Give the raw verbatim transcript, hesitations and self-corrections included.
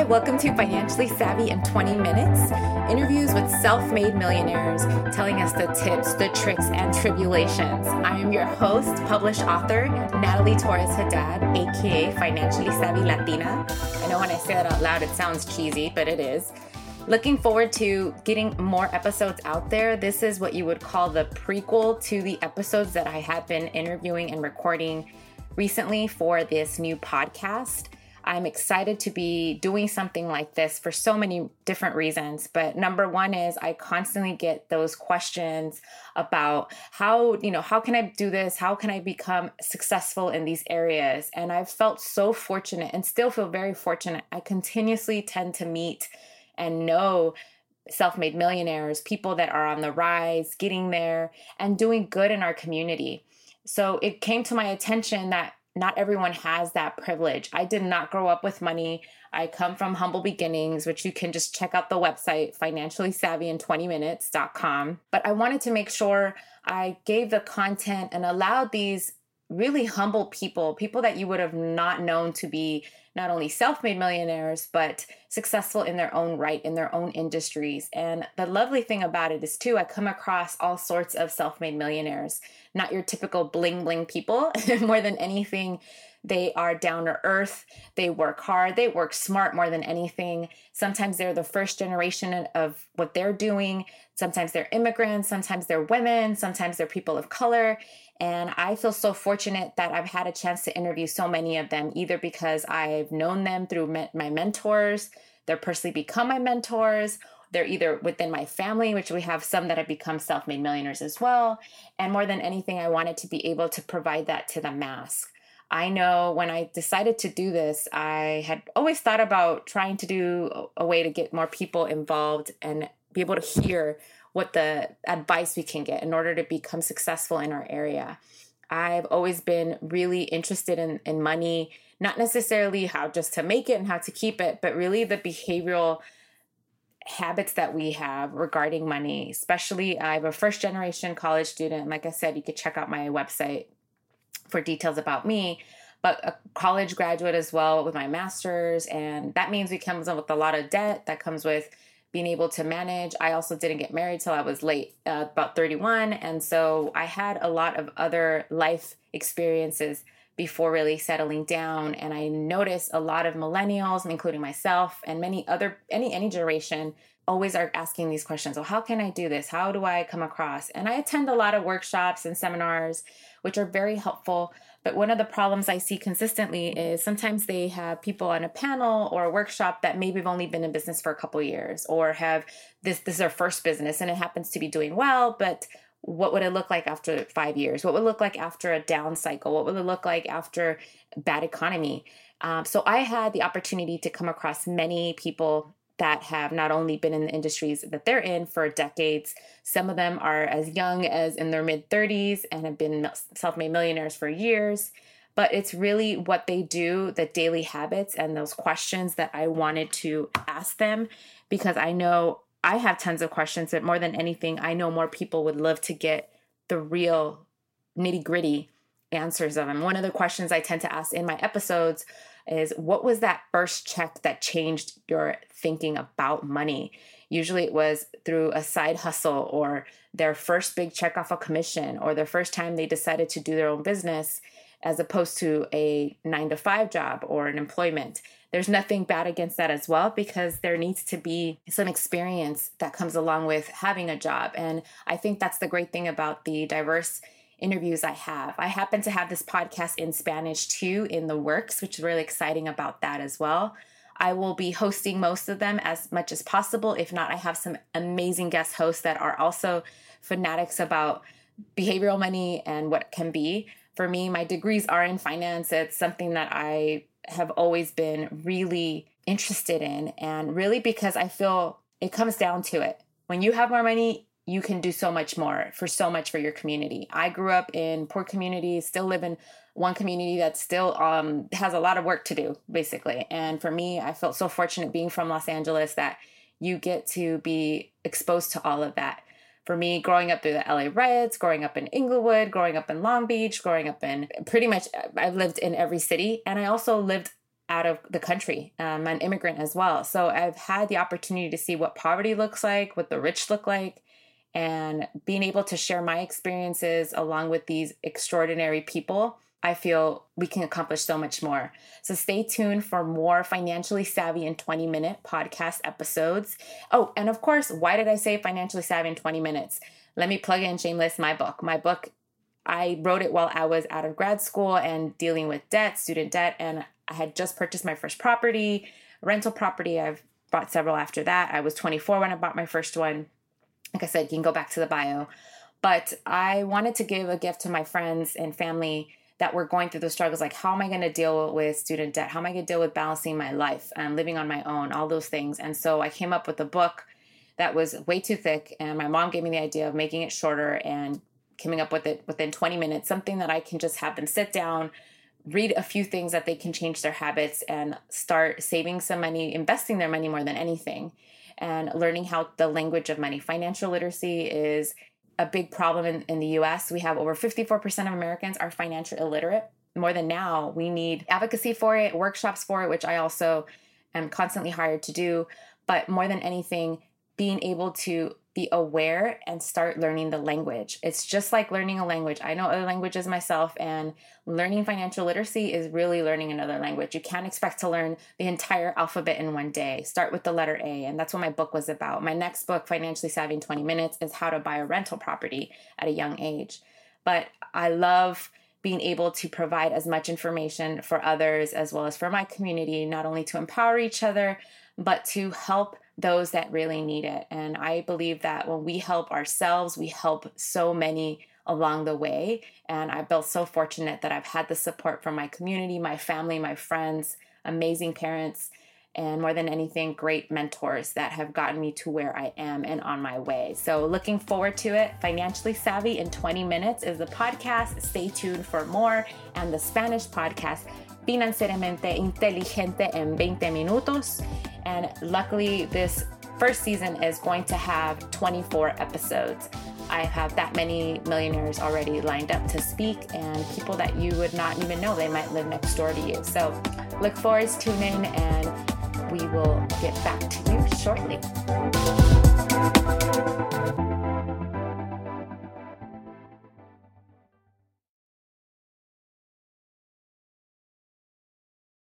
Welcome to Financially Savvy in twenty minutes, interviews with self-made millionaires telling us the tips, the tricks, and tribulations. I am your host, published author, Natalie Torres Haddad, aka Financially Savvy Latina. I know when I say that out loud, it sounds cheesy, but it is. Looking forward to getting more episodes out there. This is what you would call the prequel to the episodes that I had been interviewing and recording recently for this new podcast. I'm excited to be doing something like this for so many different reasons. But number one is I constantly get those questions about how, you know, how can I do this? How can I become successful in these areas? And I've felt so fortunate and still feel very fortunate. I continuously tend to meet and know self-made millionaires, people that are on the rise, getting there and doing good in our community. So it came to my attention that not everyone has that privilege. I did not grow up with money. I come from humble beginnings, which you can just check out the website, financially savvy in twenty minutes dot com. But I wanted to make sure I gave the content and allowed these really humble people, people that you would have not known to be not only self-made millionaires, but successful in their own right, in their own industries. And the lovely thing about it is too, I come across all sorts of self-made millionaires, not your typical bling bling people. More than anything, they are down to earth. They work hard. They work smart more than anything. Sometimes they're the first generation of what they're doing. Sometimes they're immigrants. Sometimes they're women. Sometimes they're people of color. And I feel so fortunate that I've had a chance to interview so many of them, either because I've known them through me- my mentors, they're personally become my mentors, they're either within my family, which we have some that have become self-made millionaires as well. And more than anything, I wanted to be able to provide that to the mass. I know when I decided to do this, I had always thought about trying to do a way to get more people involved and be able to hear what the advice we can get in order to become successful in our area. I've always been really interested in, in money, not necessarily how just to make it and how to keep it, but really the behavioral habits that we have regarding money. Especially, I'm a first generation college student. Like I said, you could check out my website for details about me, but a college graduate as well with my master's. And that means we comes with a lot of debt. That comes with being able to manage. I also didn't get married till I was late, uh, about thirty-one. And so I had a lot of other life experiences before really settling down. And I noticed a lot of millennials, including myself and many other, any, any generation, always are asking these questions. Well, how can I do this? How do I come across? And I attend a lot of workshops and seminars, which are very helpful. But one of the problems I see consistently is sometimes they have people on a panel or a workshop that maybe have only been in business for a couple of years or have this, this is their first business and it happens to be doing well, but what would it look like after five years? What would it look like after a down cycle? What would it look like after bad economy? Um, so I had the opportunity to come across many people that have not only been in the industries that they're in for decades. Some of them are as young as in their mid thirties and have been self-made millionaires for years. But it's really what they do, the daily habits and those questions that I wanted to ask them, because I know I have tons of questions, but more than anything, I know more people would love to get the real nitty-gritty answers of them. One of the questions I tend to ask in my episodes is, what was that first check that changed your thinking about money? Usually it was through a side hustle or their first big check off a commission or their first time they decided to do their own business as opposed to a nine to five job or an employment. There's nothing bad against that as well, because there needs to be some experience that comes along with having a job. And I think that's the great thing about the diverse interviews I have. I happen to have this podcast in Spanish too in the works, which is really exciting about that as well. I will be hosting most of them as much as possible. If not, I have some amazing guest hosts that are also fanatics about behavioral money and what it can be. For me, my degrees are in finance. It's something that I have always been really interested in. And really because I feel it comes down to it. When you have more money, you can do so much more for so much for your community. I grew up in poor communities, still live in one community that still um, has a lot of work to do, basically. And for me, I felt so fortunate being from Los Angeles that you get to be exposed to all of that. For me, growing up through the L A riots, growing up in Inglewood, growing up in Long Beach, growing up in pretty much, I've lived in every city. And I also lived out of the country. I'm an immigrant as well. So I've had the opportunity to see what poverty looks like, what the rich look like, and being able to share my experiences along with these extraordinary people, I feel we can accomplish so much more. So stay tuned for more financially savvy in twenty minute podcast episodes. Oh, and of course, why did I say financially savvy in twenty minutes? Let me plug in shameless my book. My book, I wrote it while I was out of grad school and dealing with debt, student debt, and I had just purchased my first property, rental property. I've bought several after that. I was twenty-four when I bought my first one. Like I said, you can go back to the bio. But I wanted to give a gift to my friends and family that were going through those struggles. Like, how am I going to deal with student debt? How am I going to deal with balancing my life and living on my own, all those things. And so I came up with a book that was way too thick. And my mom gave me the idea of making it shorter and coming up with it within twenty minutes, something that I can just have them sit down, read a few things that they can change their habits and start saving some money, investing their money more than anything, and learning how the language of money. Financial literacy is a big problem in, in the U S. We have over fifty-four percent of Americans are financially illiterate. More than now, we need advocacy for it, workshops for it, which I also am constantly hired to do. But more than anything, being able to be aware and start learning the language. It's just like learning a language. I know other languages myself, and learning financial literacy is really learning another language. You can't expect to learn the entire alphabet in one day. Start with the letter A, and that's what my book was about. My next book, Financially Savvy in twenty minutes, is how to buy a rental property at a young age. But I love being able to provide as much information for others as well as for my community, not only to empower each other, but to help those that really need it. And I believe that when we help ourselves, we help so many along the way. And I feel so fortunate that I've had the support from my community, my family, my friends, amazing parents, and more than anything, great mentors that have gotten me to where I am and on my way. So looking forward to it. Financially Savvy in twenty minutes is the podcast. Stay tuned for more. And the Spanish podcast, Financieramente Inteligente en veinte minutos. And luckily, this first season is going to have twenty-four episodes. I have that many millionaires already lined up to speak, and people that you would not even know they might live next door to you. So look forward to tuning in, and we will get back to you shortly.